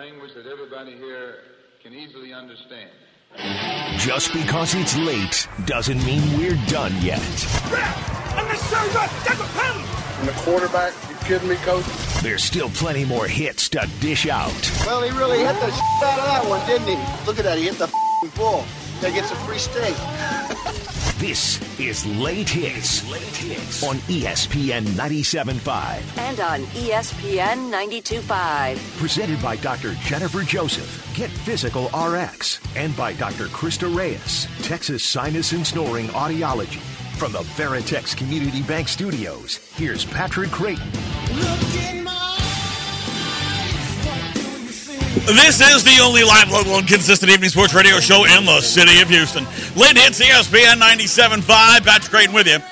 language that everybody here can easily understand. Just because it's late doesn't mean we're done yet. And the quarterback, you kidding me, Coach? There's still plenty more hits to dish out. Well, he really hit the out of that one, didn't he? Look at that, he hit the ball. That gets a free steak. This is Late Hits on ESPN 97.5. And on ESPN 92.5. Presented by Dr. Jennifer Joseph, Get Physical RX. And by Dr. Krista Reyes, Texas Sinus and Snoring Audiology. From the Veritex Community Bank Studios, here's Patrick Creighton. This is the only live, local, and consistent evening sports radio show in the city of Houston. Late Hits, ESPN 97.5. Patrick Creighton with you.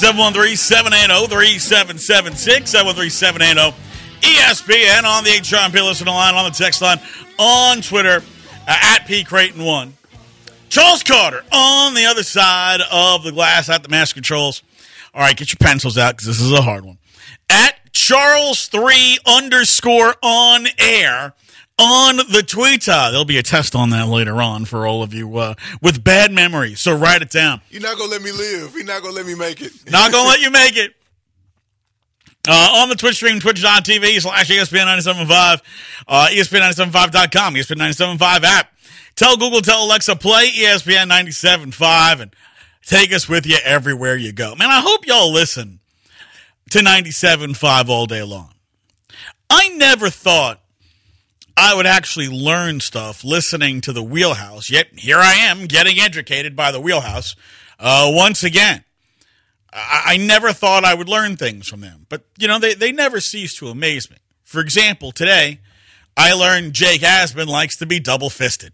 713-780-3776. 713-780-ESPN on the HR and listener line, on the text line, on Twitter, at PCreighton1. Charles Carter on the other side of the glass at the master controls. All right, get your pencils out because this is a hard one. At Charles3_on air. On the Twitter. There'll be a test on that later on for all of you with bad memories, so write it down. You're not going to let me live. You're not going to let me make it. Not going to let you make it. On the Twitch stream, twitch.tv/ESPN975, ESPN975.com, ESPN975 app. Tell Google, tell Alexa, play ESPN 97.5, and take us with you everywhere you go. Man, I hope y'all listen to 97.5 all day long. I never thought I would actually learn stuff listening to the Wheelhouse, yet here I am getting educated by the Wheelhouse once again. I never thought I would learn things from them, but, you know, they never cease to amaze me. For example, today, I learned Jake Asman likes to be double-fisted.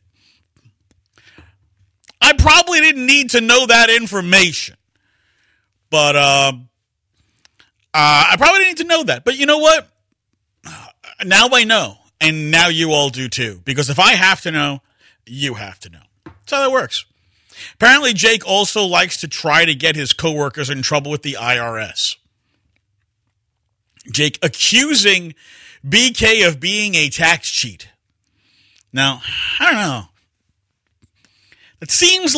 I probably didn't need to know that information, but I probably didn't need to know that. But you know what? Now I know. And now you all do too. Because if I have to know, you have to know. That's how that works. Apparently, Jake also likes to try to get his coworkers in trouble with the IRS. Jake accusing BK of being a tax cheat. Now, I don't know. That seems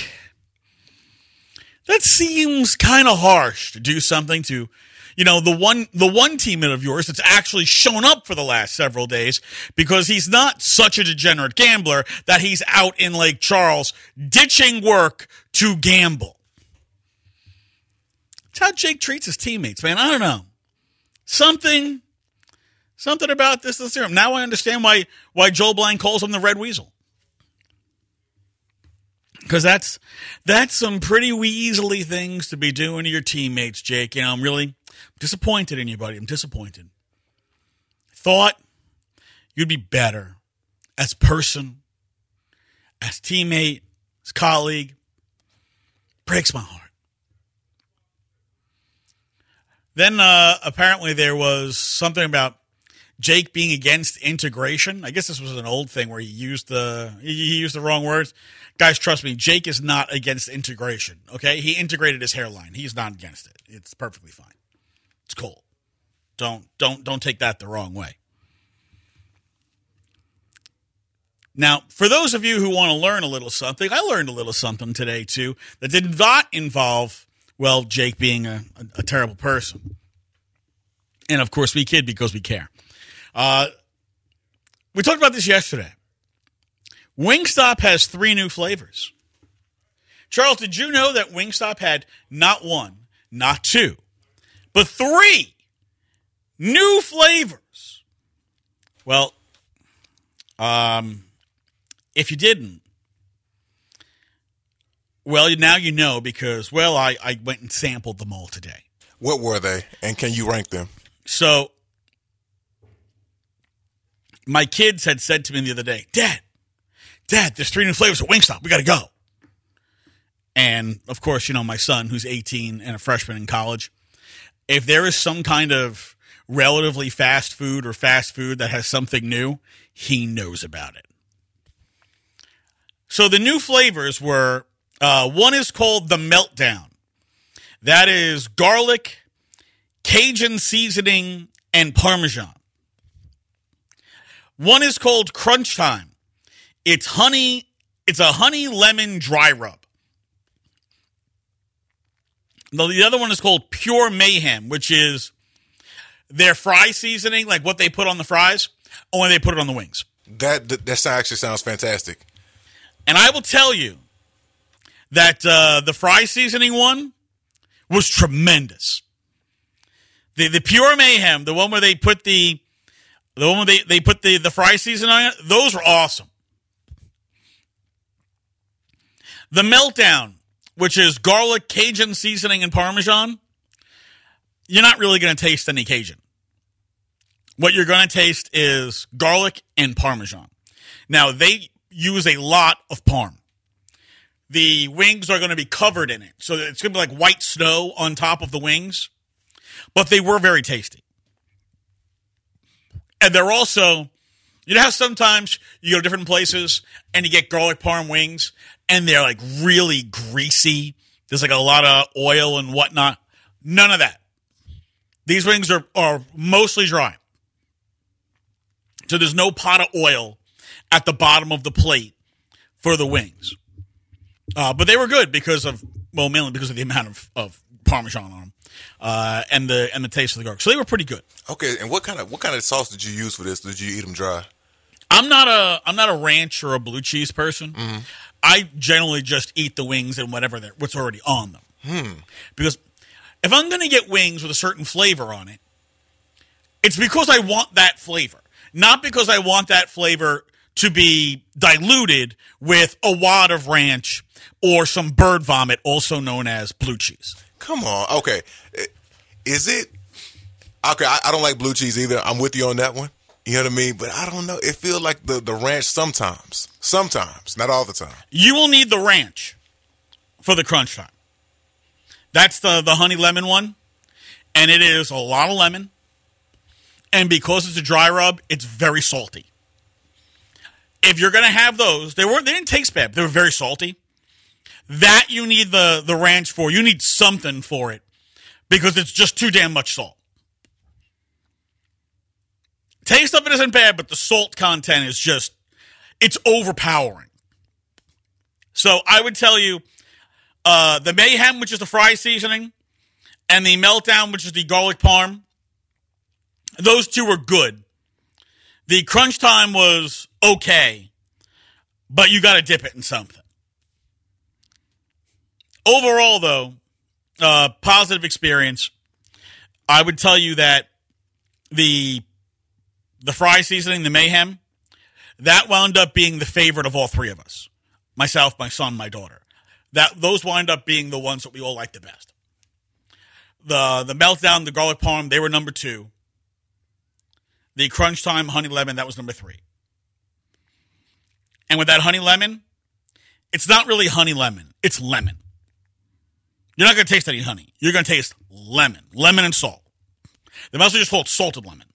kind of harsh to do something to, you know, the one teammate of yours that's actually shown up for the last several days, because he's not such a degenerate gambler that he's out in Lake Charles ditching work to gamble. That's how Jake treats his teammates, man. I don't know. Something about this. Now I understand why Joel Blank calls him the Red Weasel. Because that's some pretty weaselly things to be doing to your teammates, Jake. You know, I'm really disappointed in you, buddy. I'm disappointed. Thought you'd be better as person, as teammate, as colleague. Breaks my heart. Then apparently there was something about Jake being against integration. I guess this was an old thing where he used the wrong words. Guys, trust me, Jake is not against integration, okay? He integrated his hairline. He's not against it. It's perfectly fine. It's cool. Don't take that the wrong way. Now, for those of you who want to learn a little something, I learned a little something today, too, that did not involve, well, Jake being a terrible person. And, of course, we kid because we care. We talked about this yesterday. Wingstop has 3 new flavors. Charles, did you know that Wingstop had not 1, not 2, but 3 new flavors? Well, if you didn't, well, now you know because, well, I went and sampled them all today. What were they, and can you rank them? So, my kids had said to me the other day, Dad, there's 3 new flavors at Wingstop. We got to go. And, of course, you know, my son, who's 18 and a freshman in college, if there is some kind of relatively fast food that has something new, he knows about it. So the new flavors were, one is called the Meltdown. That is garlic, Cajun seasoning, and Parmesan. One is called Crunch Time. It's honey. It's a honey lemon dry rub. The other one is called Pure Mayhem, which is their fry seasoning, like what they put on the fries, only they put it on the wings. That actually sounds fantastic. And I will tell you that the fry seasoning one was tremendous. The Pure Mayhem, the one where they put the one where they put the fry seasoning on it, those were awesome. The Meltdown, which is garlic, Cajun seasoning, and Parmesan, you're not really going to taste any Cajun. What you're going to taste is garlic and Parmesan. Now, they use a lot of Parm. The wings are going to be covered in it, so it's going to be like white snow on top of the wings, but they were very tasty. And they're also, you know how sometimes you go to different places and you get garlic Parm wings, and they're like really greasy. There's like a lot of oil and whatnot. None of that. These wings are mostly dry. So there's no pot of oil at the bottom of the plate for the wings. But they were good mainly because of the amount of Parmesan on them and the taste of the garlic. So they were pretty good. Okay, and what kind of sauce did you use for this? Did you eat them dry? I'm not a ranch or a blue cheese person. Mm-hmm. I generally just eat the wings and what's already on them. Because if I'm going to get wings with a certain flavor on it, it's because I want that flavor, not because I want that flavor to be diluted with a wad of ranch or some bird vomit, also known as blue cheese. Come on. Okay. Is it? Okay, I don't like blue cheese either. I'm with you on that one. You know what I mean? But I don't know. It feels like the ranch sometimes. Sometimes. Not all the time. You will need the ranch for the Crunch Time. That's the honey lemon one. And it is a lot of lemon. And because it's a dry rub, it's very salty. If you're going to have those, they didn't taste bad. They were very salty. That you need the ranch for. You need something for it because it's just too damn much salt. Taste of it isn't bad, but the salt content is it's overpowering. So I would tell you the Mayhem, which is the fry seasoning, and the Meltdown, which is the garlic parm, those two were good. The Crunch Time was okay, but you got to dip it in something. Overall, though, positive experience. I would tell you that the fry seasoning, the Mayhem, that wound up being the favorite of all three of us. Myself, my son, my daughter. Those wind up being the ones that we all liked the best. The Meltdown, the garlic parm, they were number 2. The Crunch Time honey lemon, that was number 3. And with that honey lemon, it's not really honey lemon. It's lemon. You're not going to taste any honey. You're going to taste lemon. Lemon and salt. They must have just called salted lemon.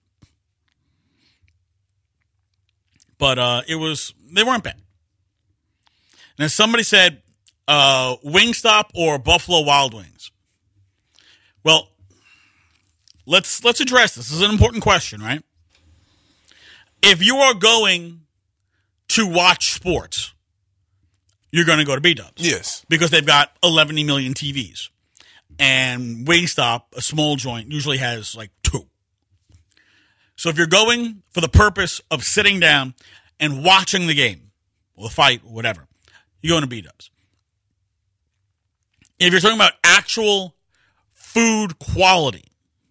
But they weren't bad. And as somebody said, Wingstop or Buffalo Wild Wings. Well, let's address this. This is an important question, right? If you are going to watch sports, you're going to go to B-Dubs. Yes. Because they've got 11 million TVs. And Wingstop, a small joint, usually has like 2. So if you're going for the purpose of sitting down and watching the game, or the fight, or whatever, you're going to B-Dubs. If you're talking about actual food quality,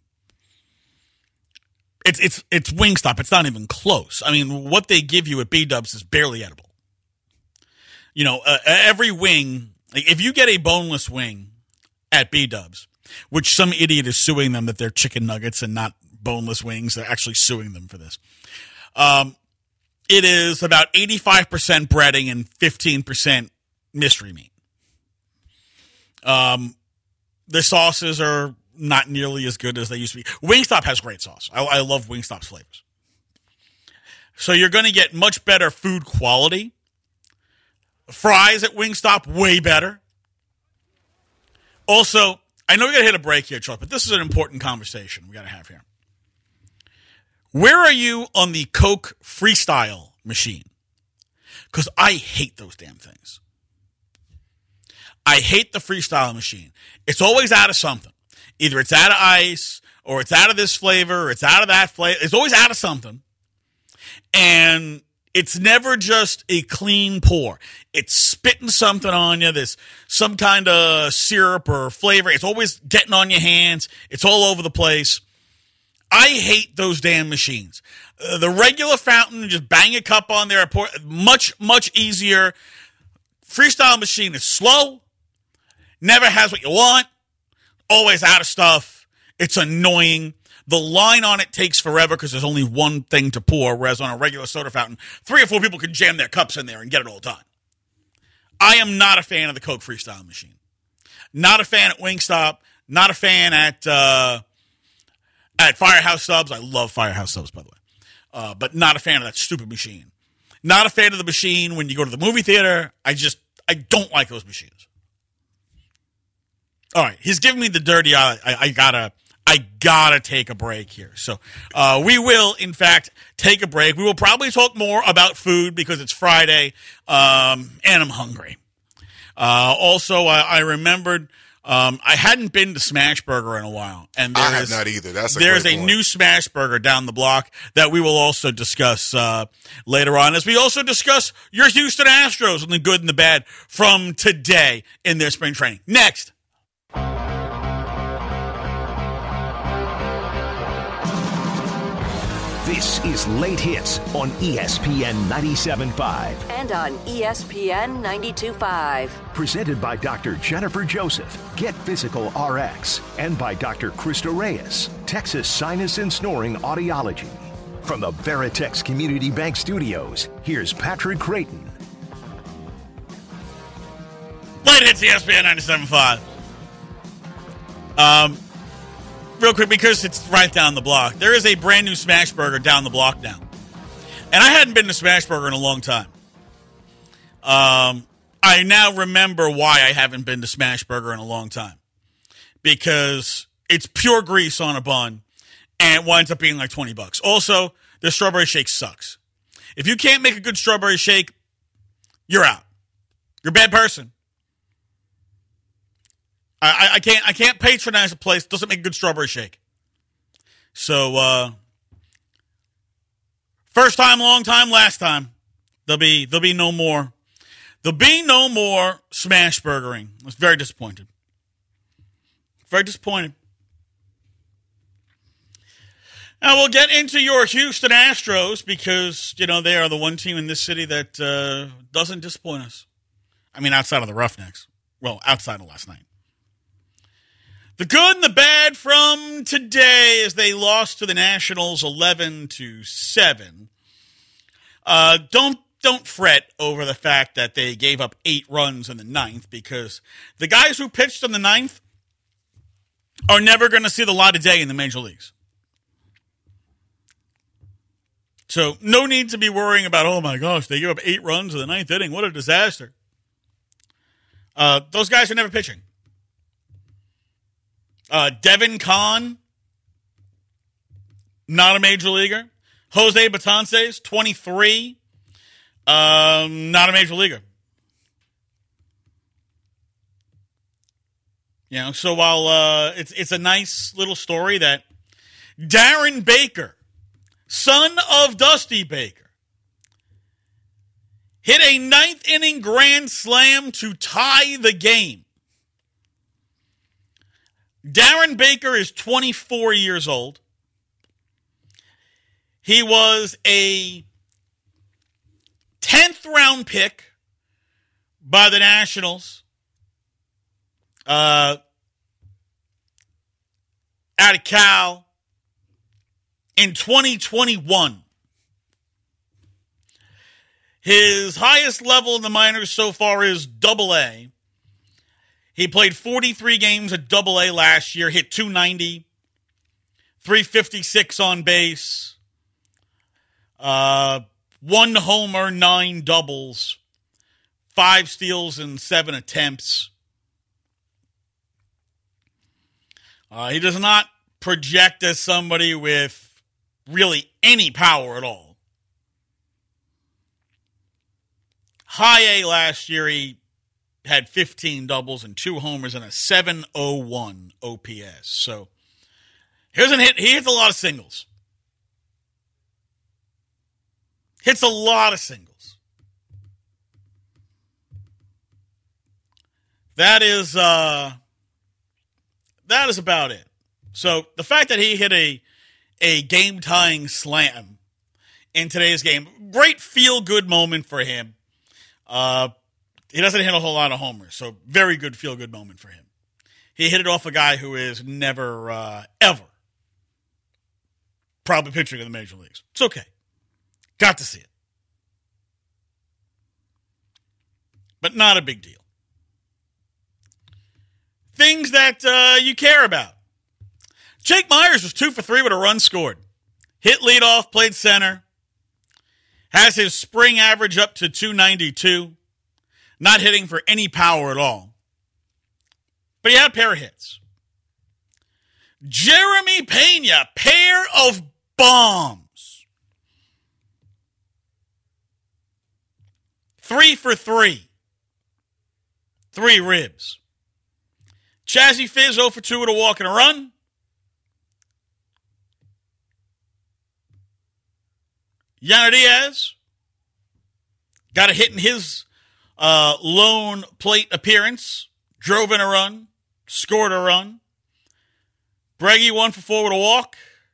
it's Wingstop. It's not even close. I mean, what they give you at B-Dubs is barely edible. You know, every wing, if you get a boneless wing at B-Dubs, which some idiot is suing them that they're chicken nuggets and not boneless wings, they're actually suing them for this. It is about 85% breading and 15% mystery meat. The sauces are not nearly as good as they used to be. Wingstop has great sauce. I love Wingstop's flavors. So you're going to get much better food quality. Fries at Wingstop, way better. Also, I know we got to hit a break here, Chuck, but this is an important conversation we got to have here. Where are you on the Coke Freestyle machine? Because I hate those damn things. I hate the Freestyle machine. It's always out of something. Either it's out of ice, or it's out of this flavor, or it's out of that flavor. It's always out of something. And it's never just a clean pour. It's spitting something on you. There's some kind of syrup or flavor. It's always getting on your hands. It's all over the place. I hate those damn machines. The regular fountain, just bang a cup on there. Pour, much, much easier. Freestyle machine is slow. Never has what you want. Always out of stuff. It's annoying. The line on it takes forever because there's only one thing to pour, whereas on a regular soda fountain, 3 or 4 people can jam their cups in there and get it all done. I am not a fan of the Coke Freestyle machine. Not a fan at Wingstop. Not a fan at Firehouse Subs. I love Firehouse Subs, by the way. But not a fan of that stupid machine. Not a fan of the machine when you go to the movie theater. I don't like those machines. All right, he's giving me the dirty eye. I gotta take a break here. So we will, in fact, take a break. We will probably talk more about food because it's Friday, and I'm hungry. Also, I remembered I hadn't been to Smashburger in a while, and I have not either. There's a new Smashburger down the block that we will also discuss later on, as we also discuss your Houston Astros and the good and the bad from today in their spring training. Next. This is Late Hits on ESPN 97.5. And on ESPN 92.5. Presented by Dr. Jennifer Joseph, Get Physical RX. And by Dr. Krista Reyes, Texas Sinus and Snoring Audiology. From the Veritex Community Bank Studios, here's Patrick Creighton. Late Hits ESPN 97.5. Real quick, because it's right down the block. There is a brand new Smashburger down the block now. And I hadn't been to Smashburger in a long time. I now remember why I haven't been to Smashburger in a long time. Because it's pure grease on a bun, and it winds up being like $20. Also, the strawberry shake sucks. If you can't make a good strawberry shake, you're out. You're a bad person. I can't patronize a place that doesn't make a good strawberry shake. So first time, long time, last time. There'll be no more. There'll be no more Smashburgering. I was very disappointed. Very disappointed. Now we'll get into your Houston Astros because, you know, they are the one team in this city that doesn't disappoint us. I mean, outside of the Roughnecks. Well, outside of last night. The good and the bad from today as they lost to the Nationals 11-7. Don't fret over the fact that they gave up 8 runs in the 9th because the guys who pitched in the 9th are never going to see the light of day in the major leagues. So no need to be worrying about, oh my gosh, they gave up 8 runs in the 9th inning. What a disaster. Those guys are never pitching. Devin Kahn, not a major leaguer. Jose Betances, 23, not a major leaguer. You know, so while it's a nice little story that Darren Baker, son of Dusty Baker, hit a 9th inning grand slam to tie the game. Darren Baker is 24 years old. He was a 10th round pick by the Nationals out of Cal in 2021. His highest level in the minors so far is Double-A. He played 43 games at Double-A last year, hit .290, 356 on base, 1 homer, 9 doubles, 5 steals and 7 attempts. He does not project as somebody with really any power at all. High A last year, he had 15 doubles and 2 homers and a 7.01 OPS. So here's a hit. He hits a lot of singles. Hits a lot of singles. That is about it. So the fact that he hit a game-tying slam in today's game, great feel-good moment for him. He doesn't hit a whole lot of homers, so very good feel-good moment for him. He hit it off a guy who is never, ever probably pitching in the major leagues. It's okay. Got to see it. But not a big deal. Things that you care about. Jake Myers was 2 for 3 with a run scored. Hit leadoff, played center. Has his spring average up to 292. Not hitting for any power at all. But he had a pair of hits. Jeremy Pena, pair of bombs. 3 for 3. 3 ribs. Chazzy Fizz 0 for 2 with a walk and a run. Yana Diaz got a hit in his lone plate appearance. Drove in a run. Scored a run. Breggy 1 for 4 with a walk.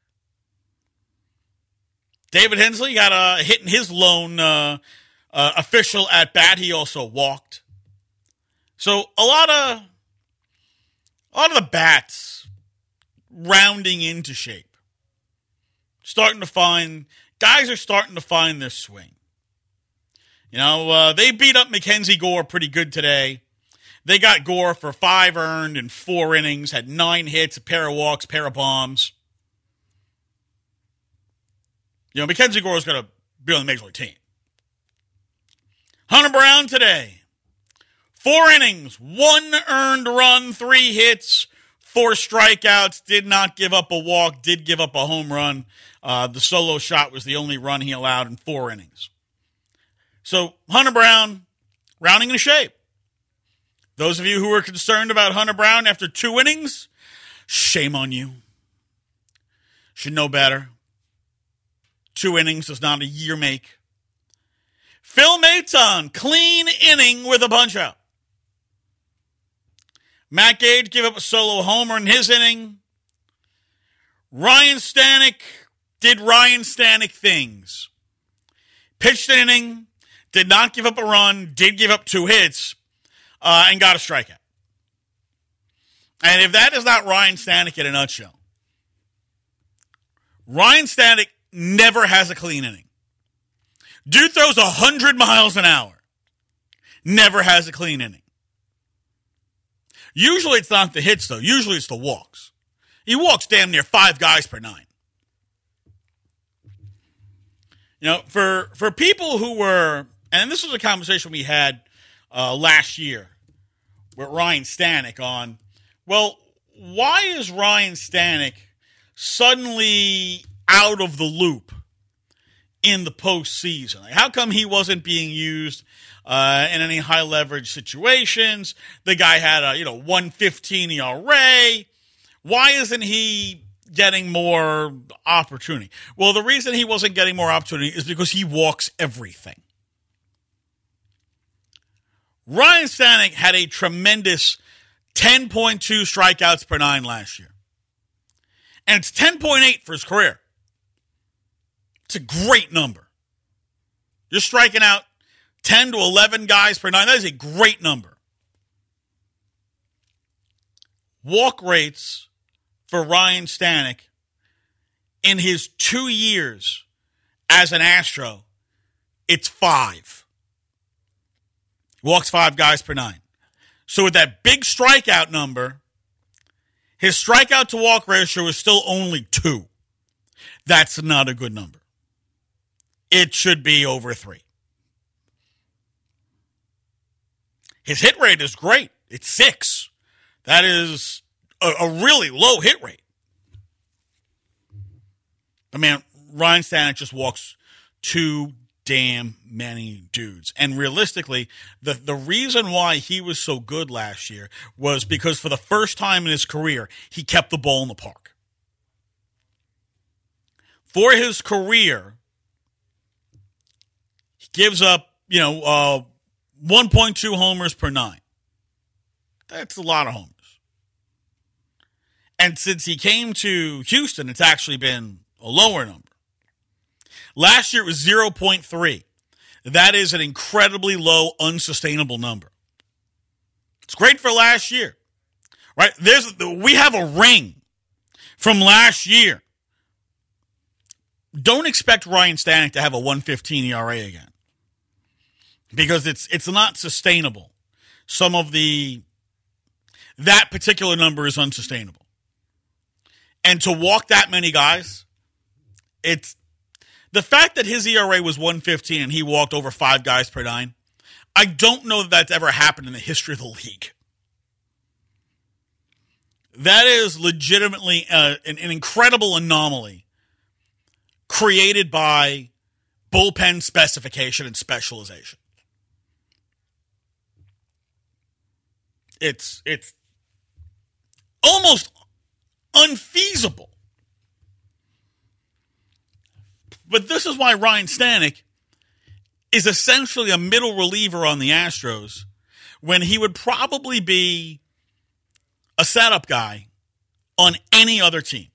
David Hensley got a hit in his lone official at bat. He also walked. So a lot of the bats rounding into shape. Guys are starting to find their swing. You know, they beat up Mackenzie Gore pretty good today. They got Gore for 5 earned in 4 innings, had 9 hits, a pair of walks, pair of bombs. You know, Mackenzie Gore's going to be on the Major League team. Hunter Brown today. 4 innings, 1 earned run, 3 hits, 4 strikeouts, did not give up a walk, did give up a home run. The solo shot was the only run he allowed in 4 innings. So Hunter Brown, rounding into shape. Those of you who were concerned about Hunter Brown after 2 innings, shame on you. Should know better. 2 innings does not a year make. Phil Maton, clean inning with a punch-out. Matt Gage gave up a solo homer in his inning. Ryan Stanek did Ryan Stanek things. Pitched an inning, did not give up a run, did give up 2 hits, and got a strikeout. And if that is not Ryan Stanek in a nutshell, Ryan Stanek never has a clean inning. Dude throws 100 miles an hour. Never has a clean inning. Usually it's not the hits, though. Usually it's the walks. He walks damn near 5 guys per 9. You know, for people who were, and this was a conversation we had last year with Ryan Stanek on, well, why is Ryan Stanek suddenly out of the loop in the postseason? Like, how come he wasn't being used in any high leverage situations? The guy had a 1.15 ERA. Why isn't he getting more opportunity? Well, the reason he wasn't getting more opportunity is because he walks everything. Ryan Stanek had a tremendous 10.2 strikeouts per 9 last year. And it's 10.8 for his career. It's a great number. You're striking out 10 to 11 guys per 9. That is a great number. Walk rates for Ryan Stanek in his 2 years as an Astro, it's 5. Walks 5 guys per 9. So with that big strikeout number, his strikeout to walk ratio is still only 2. That's not a good number. It should be over 3. His hit rate is great. It's 6. That is a really low hit rate. I mean, Ryan Stanek just walks too damn many dudes. And realistically, the reason why he was so good last year was because for the first time in his career, he kept the ball in the park. For his career, he gives up, 1.2 homers per 9. That's a lot of homers. And since he came to Houston, it's actually been a lower number. Last year it was 0.3. That is an incredibly low, unsustainable number. It's great for last year, right? We have a ring from last year. Don't expect Ryan Stanek to have a 1.15 ERA again, because it's not sustainable. That particular number is unsustainable. And to walk that many guys, it's the fact that his ERA was 1.15 and he walked over 5 guys per 9. I don't know that that's ever happened in the history of the league. That is legitimately an incredible anomaly created by bullpen specification and specialization. It's almost unfeasible. But this is why Ryan Stanek is essentially a middle reliever on the Astros when he would probably be a setup guy on any other team.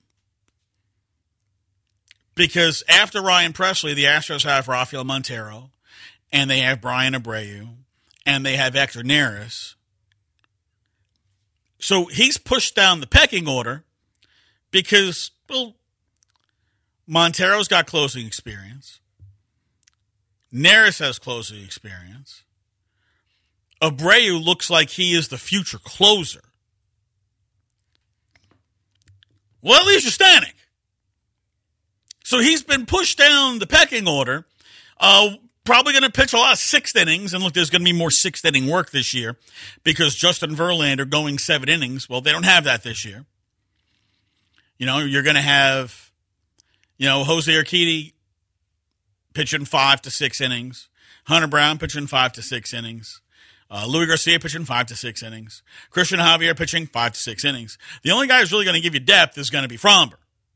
Because after Ryan Presley, the Astros have Rafael Montero, and they have Brian Abreu, and they have Hector Neris. So he's pushed down the pecking order because, well, Montero's got closing experience. Neris has closing experience. Abreu looks like he is the future closer. Well, at least you're Stanek. So he's been pushed down the pecking order. Probably going to pitch a lot of 6th innings. And look, there's going to be more 6th inning work this year because Justin Verlander going 7 innings. Well, they don't have that this year. You're going to have, Jose Urquidy pitching 5 to 6 innings. Hunter Brown pitching 5 to 6 innings. Louis Garcia pitching 5 to 6 innings. Christian Javier pitching 5 to 6 innings. The only guy who's really going to give you depth is going to be Fromber.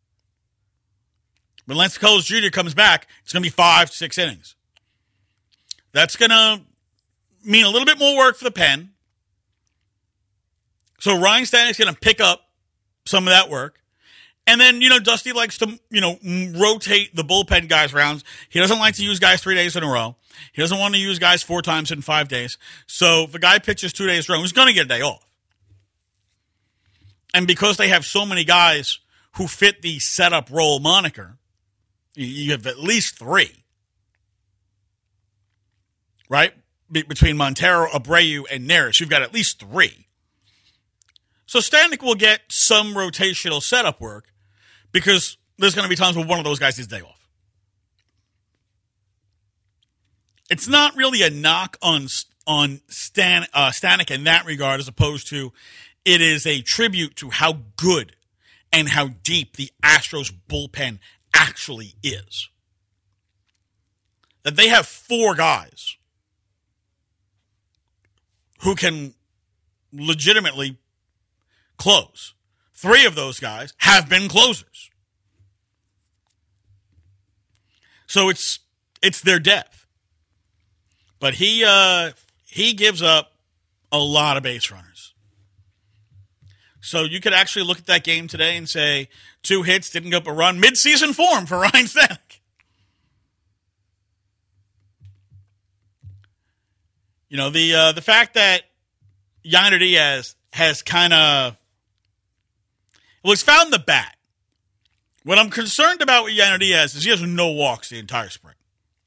When Lance Coles Jr. comes back, it's going to be 5 to 6 innings. That's going to mean a little bit more work for the pen. So Ryan Stanek's going to pick up some of that work. And then, Dusty likes to, rotate the bullpen guys around. He doesn't like to use guys 3 days in a row. He doesn't want to use guys 4 times in 5 days. So if a guy pitches 2 days in a row, he's going to get a day off. And because they have so many guys who fit the setup role moniker, you have at least 3. Right? Between Montero, Abreu, and Neris, you've got at least 3. So Stanek will get some rotational setup work because there's going to be times where one of those guys needs a day off. It's not really a knock on Stanek in that regard, as opposed to it is a tribute to how good and how deep the Astros bullpen actually is. That they have 4 guys who can legitimately close. 3 of those guys have been closers. So it's their depth. But he gives up a lot of base runners. So you could actually look at that game today and say 2 hits, didn't give up a run. Mid-season form for Ryan Stanek. The fact that Yainer Diaz has kind of, he's found the bat. What I'm concerned about with Yainer Diaz is he has no walks the entire spring.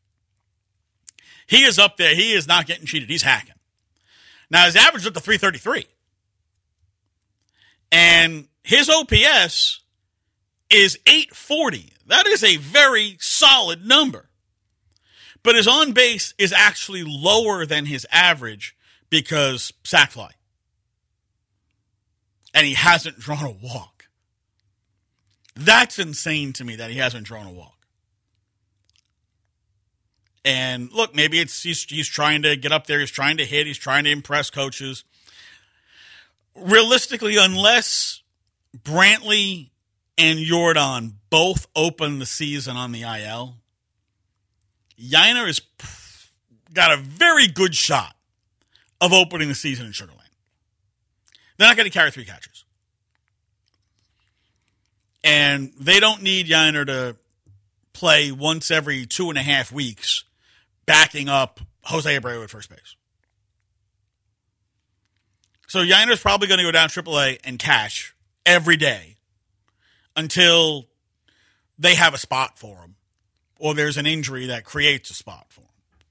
He is up there. He is not getting cheated. He's hacking. Now, his average is up to 333. And his OPS is 840. That is a very solid number. But his on base is actually lower than his average because sac fly. And he hasn't drawn a walk. That's insane to me that he hasn't drawn a walk. And look, maybe he's trying to get up there. He's trying to hit. He's trying to impress coaches. Realistically, unless Brantley and Yordan both open the season on the IL, Yainer has got a very good shot of opening the season in Sugar Land. They're not going to carry 3 catchers. And they don't need Yainer to play once every 2.5 weeks backing up Jose Abreu at first base. So Yainer's probably going to go down AAA and cash every day until they have a spot for him or there's an injury that creates a spot for him.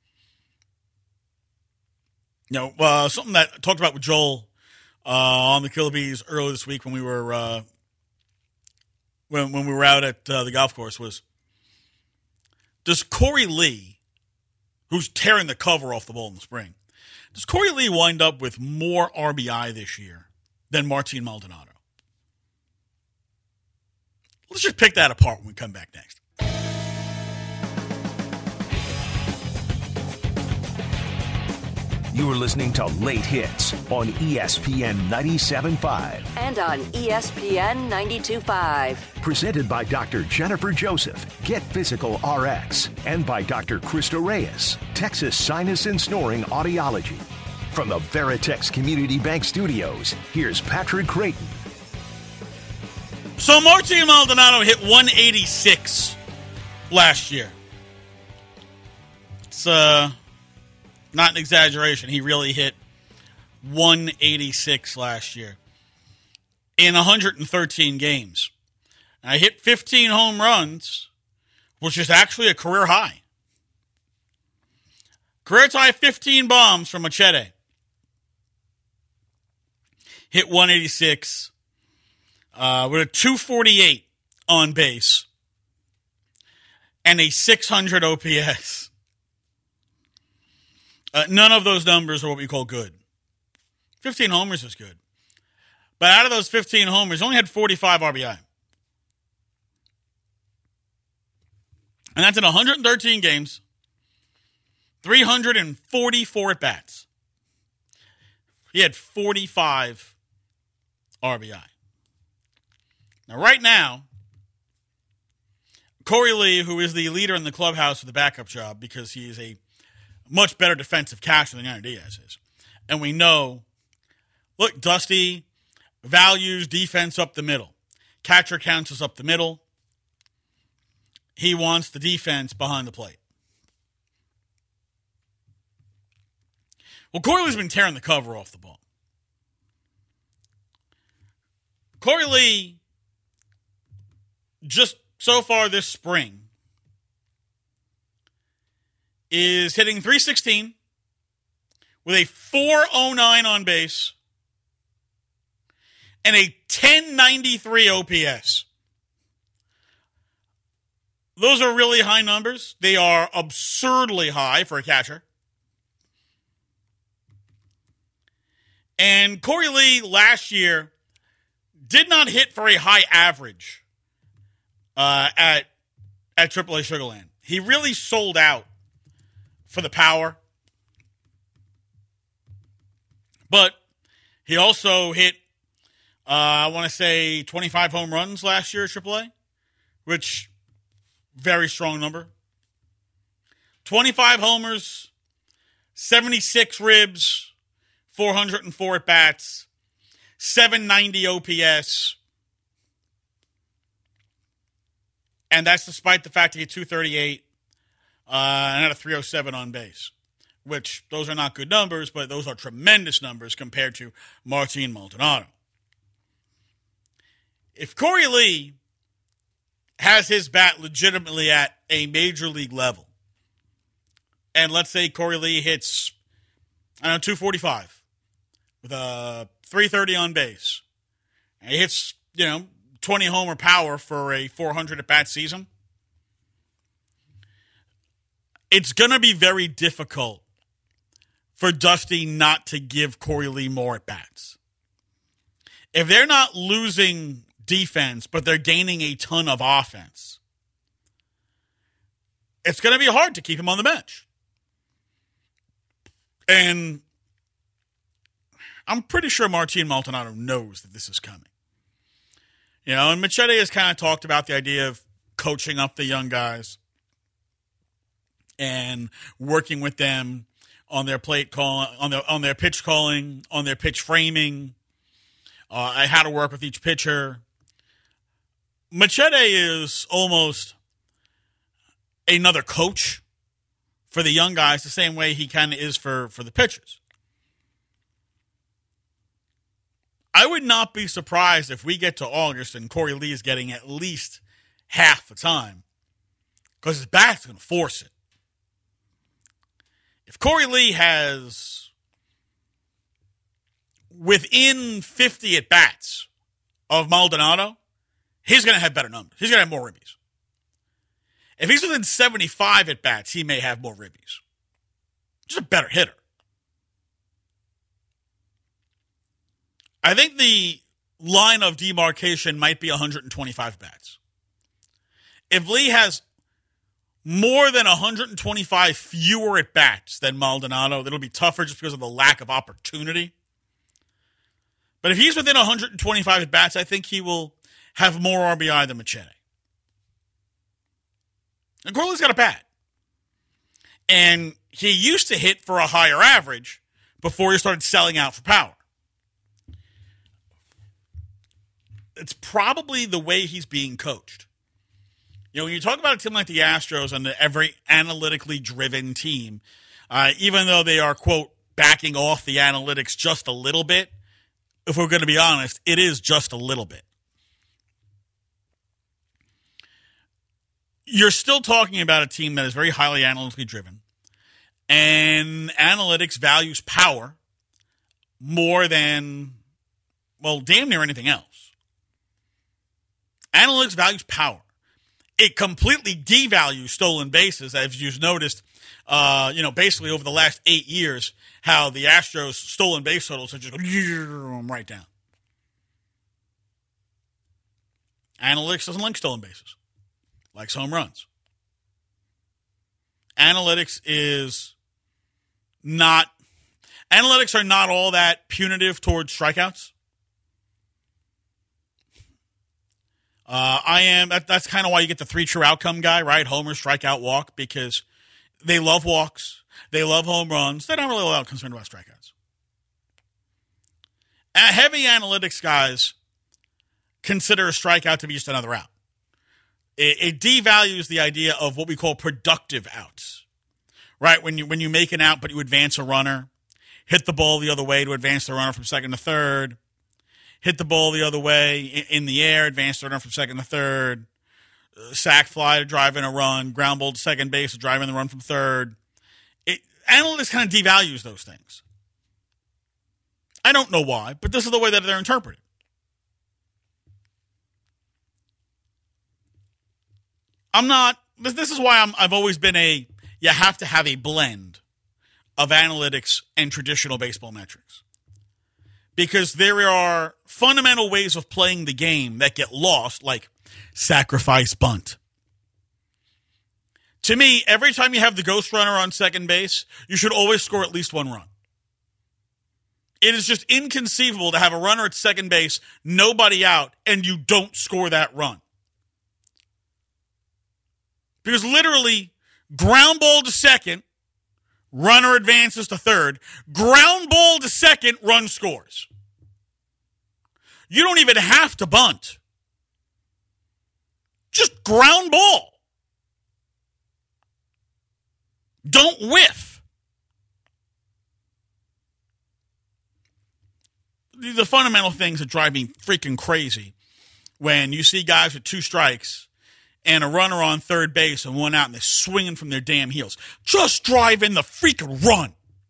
You know, something that I talked about with Joel on the Killer Bees earlier this week when we were when we were out at the golf course was, does Corey Lee, who's tearing the cover off the ball in the spring, does Corey Lee wind up with more RBI this year than Martin Maldonado? Let's just pick that apart when we come back next. You are listening to Late Hits on ESPN 97.5. And on ESPN 92.5. Presented by Dr. Jennifer Joseph, Get Physical RX. And by Dr. Krista Reyes, Texas Sinus and Snoring Audiology. From the Veritex Community Bank Studios, here's Patrick Creighton. So Martin Maldonado hit 186 last year. It's not an exaggeration. He really hit 186 last year in 113 games. And I hit 15 home runs, which is actually a career high. Career high 15 bombs from Machete. Hit 186 with a 248 on base and a 600 OPS. None of those numbers are what we call good. 15 homers is good. But out of those 15 homers, he only had 45 RBI. And that's in 113 games, 344 at-bats. He had 45 RBI. Now, right now, Corey Lee, who is the leader in the clubhouse for the backup job because he is a much better defensive catcher than Yainer Diaz is. And we know, look, Dusty values defense up the middle. Catcher counts us up the middle. He wants the defense behind the plate. Well, Corey Lee's been tearing the cover off the ball. Corey Lee, just so far this spring, is hitting .316 with a .409 on base and a 1093 OPS. Those are really high numbers. They are absurdly high for a catcher. And Corey Lee last year did not hit for a high average at AAA Sugar Land. He really sold out for the power. But he also hit, I want to say, 25 home runs last year at AAA, which, very strong number. 25 homers, 76 ribs, 404 at-bats, 790 OPS. And that's despite the fact he hit 238 and had a 307 on base, which those are not good numbers, but those are tremendous numbers compared to Martin Maldonado. If Corey Lee has his bat legitimately at a major league level, and let's say Corey Lee hits, 245 with a 330 on base, and he hits, 20 homer power for a 400 at-bat season, it's going to be very difficult for Dusty not to give Corey Lee more at-bats. If they're not losing defense, but they're gaining a ton of offense, it's going to be hard to keep him on the bench. And I'm pretty sure Martin Maldonado knows that this is coming. And Machete has kind of talked about the idea of coaching up the young guys and working with them on their plate call, on their pitch calling, on their pitch framing, how to work with each pitcher. Machete is almost another coach for the young guys, the same way he kind of is for the pitchers. I would not be surprised if we get to August and Corey Lee is getting at least half the time because his bat's going to force it. If Corey Lee has within 50 at-bats of Maldonado, he's going to have better numbers. He's going to have more ribbies. If he's within 75 at-bats, he may have more ribbies. Just a better hitter. I think the line of demarcation might be 125 bats. If Lee has more than 125 fewer at-bats than Maldonado, that'll be tougher just because of the lack of opportunity. But if he's within 125 at-bats, I think he will have more RBI than Machete. And Corley's got a bat. And he used to hit for a higher average before he started selling out for power. It's probably the way he's being coached. When you talk about a team like the Astros and a very analytically driven team, even though they are, quote, backing off the analytics just a little bit, if we're going to be honest, it is just a little bit. You're still talking about a team that is very highly analytically driven, and analytics values power more than, well, damn near anything else. Analytics values power. It completely devalues stolen bases, as you've noticed, basically over the last 8 years, how the Astros' stolen base totals have just gone right down. Analytics doesn't like stolen bases. Likes home runs. Analytics are not all that punitive towards strikeouts. That's kind of why you get the 3 true outcome guy, right? Homer, strikeout, walk, because they love walks. They love home runs. They're not really all that concerned about strikeouts. Heavy analytics guys consider a strikeout to be just another out. It devalues the idea of what we call productive outs, right? When you make an out, but you advance a runner, hit the ball the other way to advance the runner from second to third, hit the ball the other way in the air, advance the runner from second to third, sack fly to drive in a run, ground ball to second base to drive in the run from third. Analytics kind of devalues those things. I don't know why, but this is the way that they're interpreted. This is why I've always been you have to have a blend of analytics and traditional baseball metrics. Because there are fundamental ways of playing the game that get lost, like sacrifice bunt. To me, every time you have the ghost runner on second base, you should always score at least 1 run. It is just inconceivable to have a runner at second base, nobody out, and you don't score that run. Because literally, ground ball to second, runner advances to third, ground ball to second, run scores. You don't even have to bunt. Just ground ball. Don't whiff. The fundamental things that drive me freaking crazy when you see guys with 2 strikes and a runner on third base and 1 out, and they're swinging from their damn heels. Just drive in the freaking run.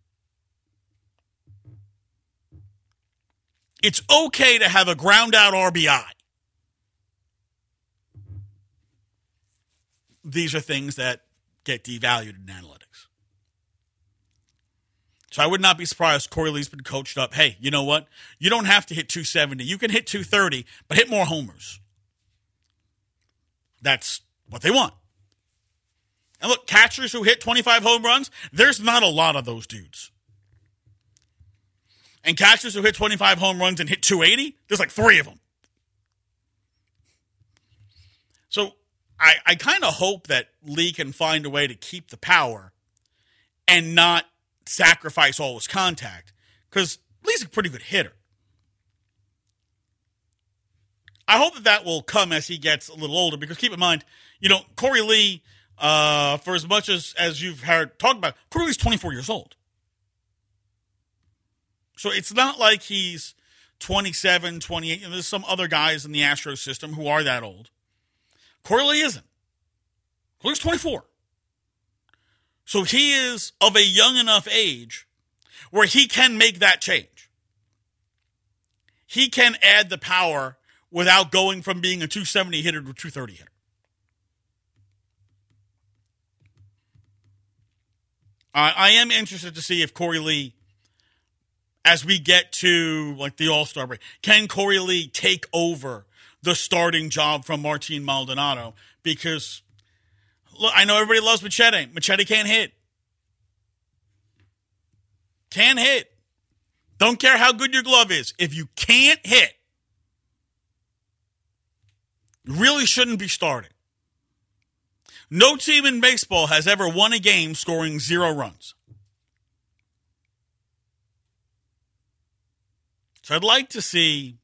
It's okay to have a ground out RBI. These are things that get devalued in analytics. So I would not be surprised Corey Lee's been coached up. Hey, you know what? You don't have to hit 270. You can hit 230, but hit more homers. That's what they want. And look, catchers who hit 25 home runs, there's not a lot of those dudes. And catchers who hit 25 home runs and hit 280, there's like 3 of them. So I kind of hope that Lee can find a way to keep the power and not sacrifice all his contact, because Lee's a pretty good hitter. I hope that will come as he gets a little older, because keep in mind, Corey Lee, for as much as you've heard talk about, Corey Lee's 24 years old. So it's not like he's 27, 28. There's some other guys in the Astros system who are that old. Corey Lee isn't. Corey Lee's 24. So he is of a young enough age where he can make that change. He can add the power without going from being a 270 hitter to a 230 hitter. I am interested to see if Corey Lee, as we get to like the All-Star break, can Corey Lee take over the starting job from Martin Maldonado? Because, look, I know everybody loves Machete. Machete can't hit. Can't hit. Don't care how good your glove is. If you can't hit, you really shouldn't be starting. No team in baseball has ever won a game scoring 0 runs. So I'd like to see,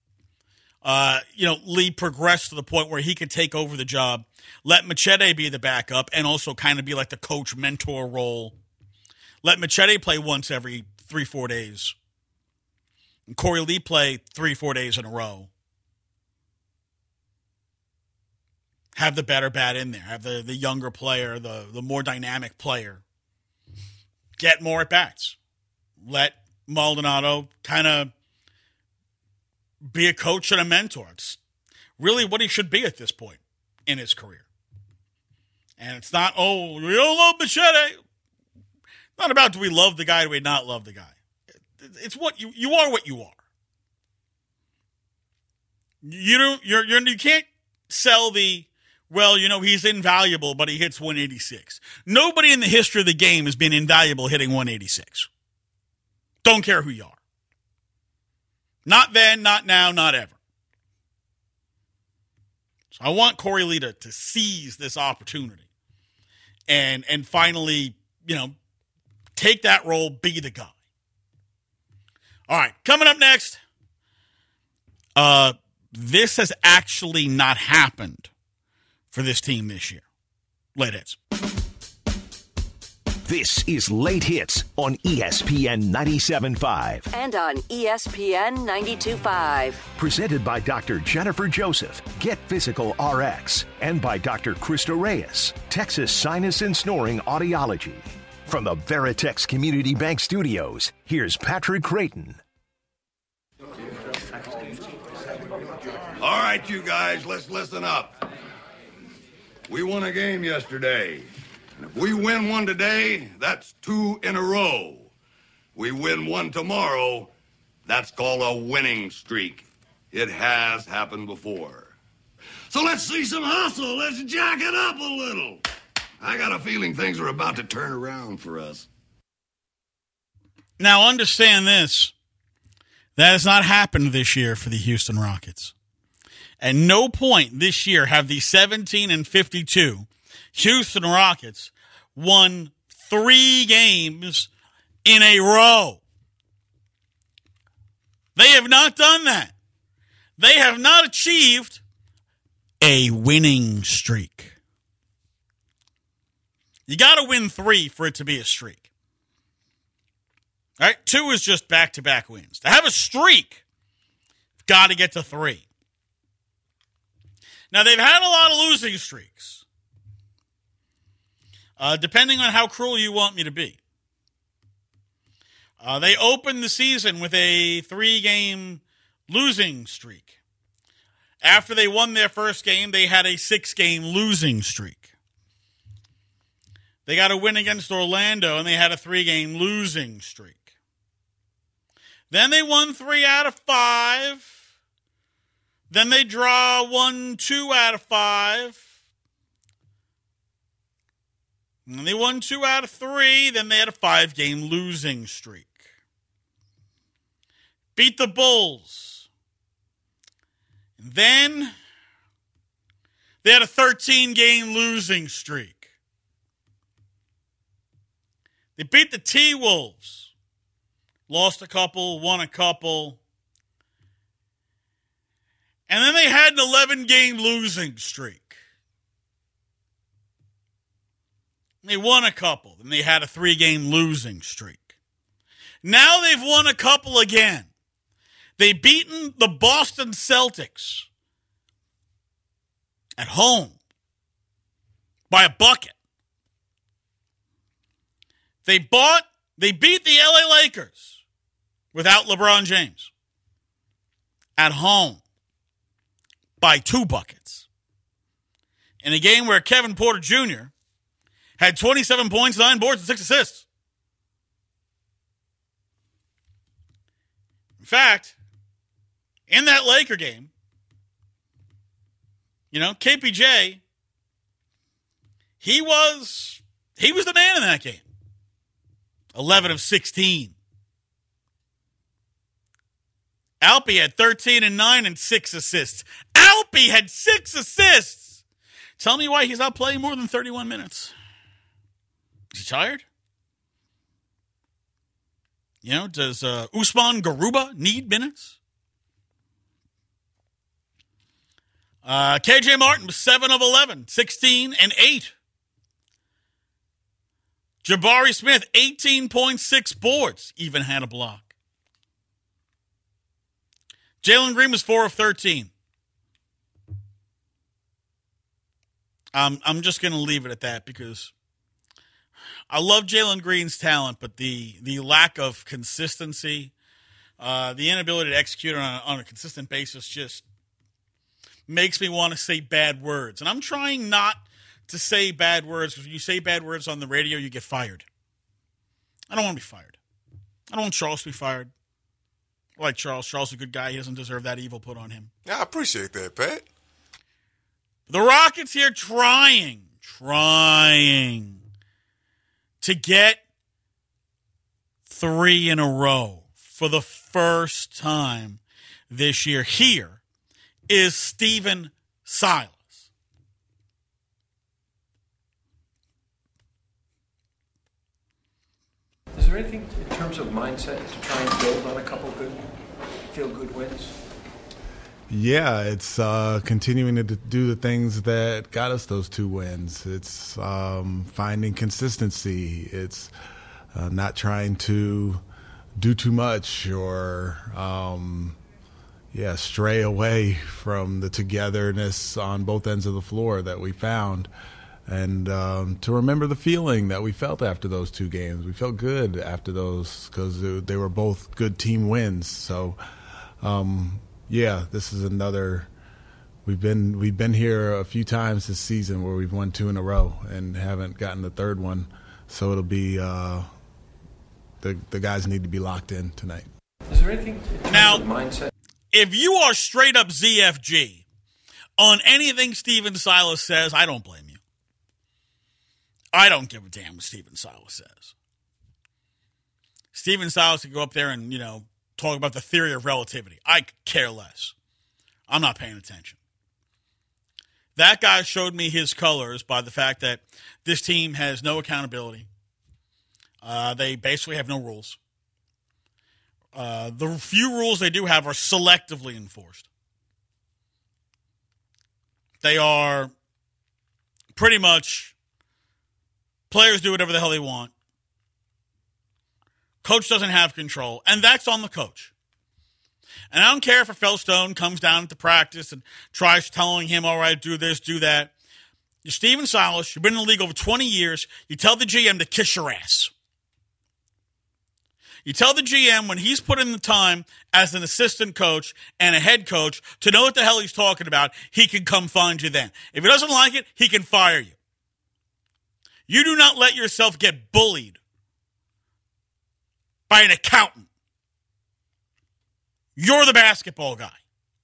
Lee progress to the point where he can take over the job, let Machete be the backup, and also kind of be like the coach mentor role. Let Machete play once every 3-4 days. And Corey Lee play 3-4 days in a row. Have the better bat in there. Have the younger player, the more dynamic player. Get more at-bats. Let Maldonado kind of be a coach and a mentor. It's really what he should be at this point in his career. And it's not, we don't love Machete. Not about do we love the guy, do we not love the guy. It's what you are what you are. You can't sell the, he's invaluable, but he hits 186. Nobody in the history of the game has been invaluable hitting 186. Don't care who you are. Not then, not now, not ever. So I want Corey Lee to seize this opportunity and finally, take that role, be the guy. All right, coming up next, this has actually not happened for this team this year. Late hits. This is Late Hits on ESPN 97.5. And on ESPN 92.5. Presented by Dr. Jennifer Joseph, Get Physical RX. And by Dr. Krista Reyes, Texas Sinus and Snoring Audiology. From the Veritex Community Bank Studios, here's Patrick Creighton. All right, you guys, let's listen up. We won a game yesterday. And if we win one today, that's 2 in a row. We win one tomorrow, that's called a winning streak. It has happened before. So let's see some hustle. Let's jack it up a little. I got a feeling things are about to turn around for us. Now, understand this. That has not happened this year for the Houston Rockets. At no point this year have the 17-52 Houston Rockets won 3 games in a row. They have not done that. They have not achieved a winning streak. You got to win 3 for it to be a streak. All right? 2 is just back-to-back wins. To have a streak, you've got to get to 3. Now, they've had a lot of losing streaks. Depending on how cruel you want me to be. They opened the season with a 3-game losing streak. After they won their first game, they had a 6-game losing streak. They got a win against Orlando, and they had a 3-game losing streak. Then they won 3 out of 5. Then they draw 1-2 out of 5. And they won 2 out of 3. Then they had a 5-game losing streak. beat the Bulls. And then they had a 13-game losing streak. They beat the T-Wolves. Lost a couple, won a couple. And then they had an 11-game losing streak. They won a couple. Then they had a 3-game losing streak. Now they've won a couple again. They've beaten the Boston Celtics at home by a bucket. They beat the LA Lakers without LeBron James at home by 2 buckets. In a game where Kevin Porter Jr. had 27 points, 9 boards, and 6 assists. In fact, in that Laker game, KPJ, he was the man in that game. 11 of 16. Alpi had 13 and 9 and 6 assists. Alpi had 6 assists. Tell me why he's not playing more than 31 minutes. Is he tired? Does Usman Garuba need minutes? KJ Martin was 7 of 11, 16 and 8. Jabari Smith, 18.6 boards, even had a block. Jalen Green was 4 of 13. I'm just going to leave it at that because I love Jalen Green's talent, but the lack of consistency, the inability to execute on a consistent basis just makes me want to say bad words. And I'm trying not to say bad words because when you say bad words on the radio, you get fired. I don't want to be fired. I don't want Charles to be fired. I like Charles. Charles is a good guy. He doesn't deserve that evil put on him. Yeah, I appreciate that, Pat. The Rockets here trying to get 3 in a row for the first time this year. Here is Stephen Silas. Is there anything in terms of mindset to try and build on a couple good, feel-good wins? Yeah, it's continuing to do the things that got us those 2 wins. It's finding consistency. It's not trying to do too much or, stray away from the togetherness on both ends of the floor that we found. And to remember the feeling that we felt after those 2 games. We felt good after those because they were both good team wins. So, this is another. We've been here a few times this season where we've won 2 in a row and haven't gotten the 3rd one. So it'll be the guys need to be locked in tonight. Is there anything in terms of mindset? If you are straight up ZFG on anything Stephen Silas says, I don't blame you. I don't give a damn what Stephen Silas says. Stephen Silas can go up there and, talk about the theory of relativity. I could care less. I'm not paying attention. That guy showed me his colors by the fact that this team has no accountability. They basically have no rules. The few rules they do have are selectively enforced. They are pretty much players do whatever the hell they want. Coach doesn't have control, and that's on the coach. And I don't care if a Feldstone comes down to practice and tries telling him, all right, do this, do that. You're Stephen Silas. You've been in the league over 20 years. You tell the GM to kiss your ass. You tell the GM when he's put in the time as an assistant coach and a head coach to know what the hell he's talking about, he can come find you then. If he doesn't like it, he can fire you. You do not let yourself get bullied by an accountant. You're the basketball guy.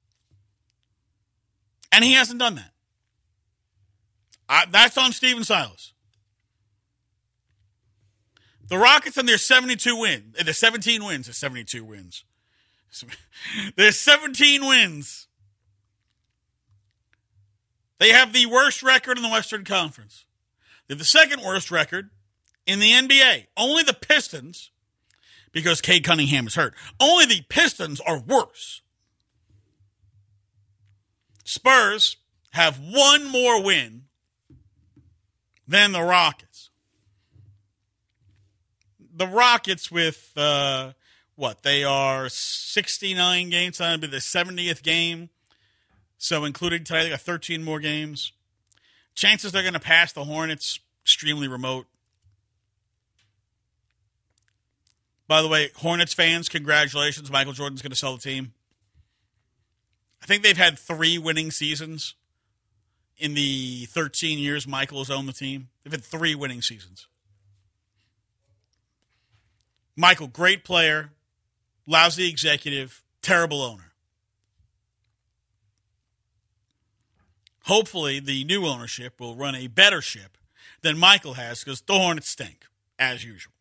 And he hasn't done that. That's on Stephen Silas. The Rockets and their 17 wins, There's 17 wins. They have the worst record in the Western Conference. They have the second worst record in the NBA. Only the Pistons, because Cade Cunningham is hurt, only the Pistons are worse. Spurs have one more win than the Rockets. The Rockets with, they are 69 games. That'll be the 70th game. So including today, they got 13 more games. Chances they're going to pass the Hornets, extremely remote. By the way, Hornets fans, congratulations. Michael Jordan's going to sell the team. I think they've had 3 winning seasons in the 13 years Michael has owned the team. They've had 3 winning seasons. Michael, great player, lousy executive, terrible owner. Hopefully, the new ownership will run a better ship than Michael has, because the Hornets stink, as usual.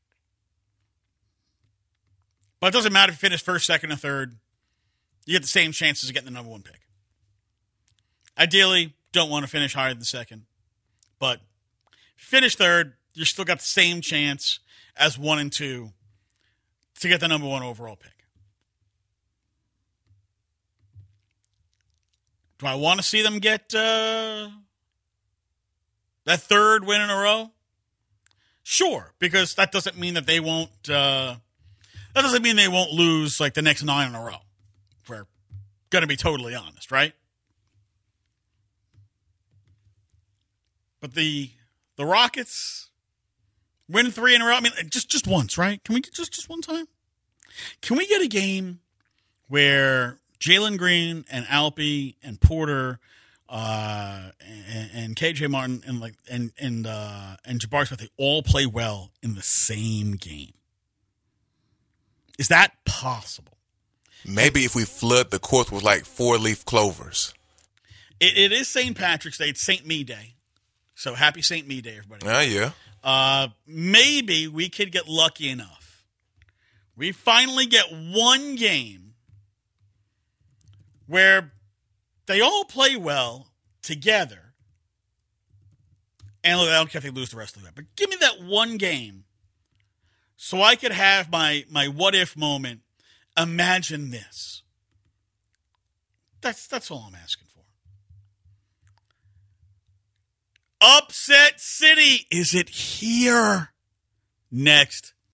But it doesn't matter if you finish first, second, or third. You get the same chances of getting the number 1 pick. Ideally, don't want to finish higher than second. But if you finish third, you still got the same chance as 1 and 2 to get the number 1 overall pick. Do I want to see them get that 3rd win in a row? Sure, because that doesn't mean that they won't. That doesn't mean they won't lose like the next 9 in a row. If we're going to be totally honest, right? But the Rockets win 3 in a row. I mean, just once, right? Can we get just one time? Can we get a game where Jalen Green and Alpe and Porter and KJ Martin and Jabari Smith, they all play well in the same game? Is that possible? Maybe if we flood the court with like 4-leaf clovers. It is St. Patrick's Day. It's St. Me Day. So happy St. Me Day, everybody. Yeah. Maybe we could get lucky enough. We finally get one game where they all play well together. And I don't care if they lose the rest of that. But give me that one game so I could have my what-if moment. Imagine this. That's all I'm asking for. Upset City. Is it here? Next.